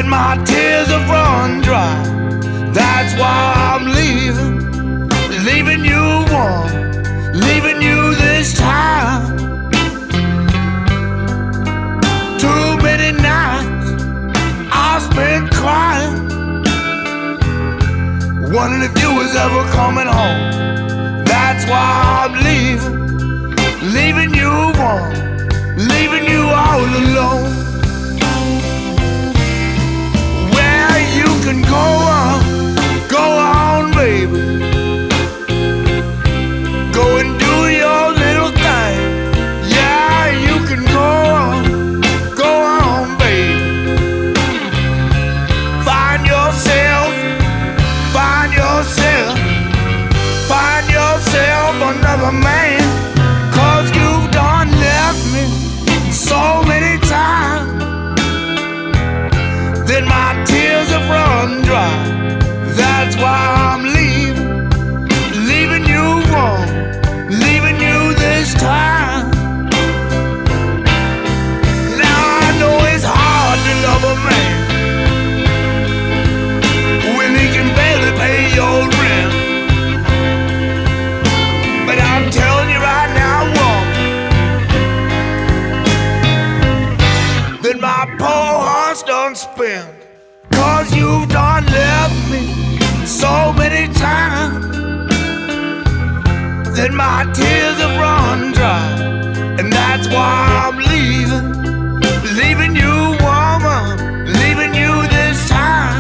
then my tears have run dry. That's why I'm leaving, leaving you warm, leaving you this time. Too many nights I spent crying, wondering if you was ever coming home. That's why I'm leaving, leaving you warm, leaving you all alone. Where you can go on, baby. Go and do your little thing. Yeah, you can go on, baby. Find yourself another man, 'cause you've done left me so many times. Then my tears have run dry. That's why I'm leaving, leaving you warm, leaving you this time. Now I know it's hard to love a man when he can barely pay your rent. But I'm telling you right now, woman, that my poor heart's done spent, 'cause you've done left me so many times. That my tears have run dry, and that's why I'm leaving, leaving you, woman, leaving you this time.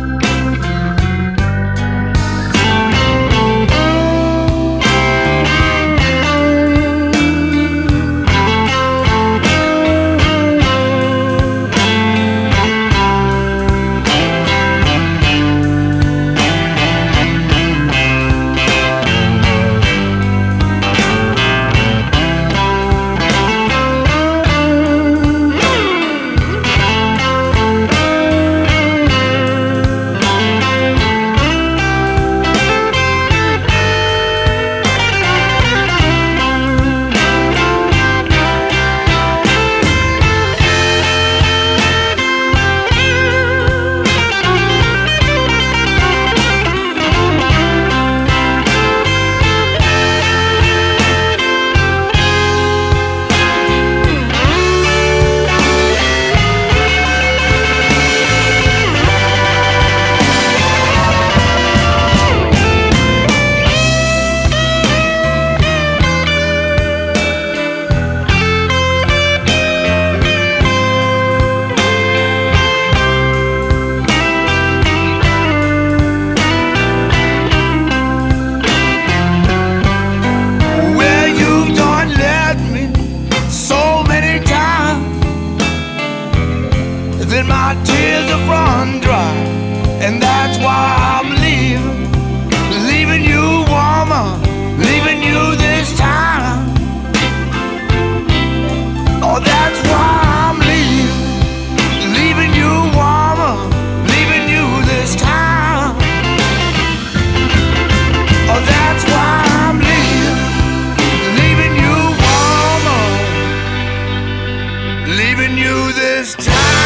Then my tears have run dry, and that's why I'm leaving, leaving you, woman, leaving you this time. Oh, that's why I'm leaving, leaving you, woman, leaving you this time. Oh, that's why I'm leaving, leaving you, woman, leaving you this time.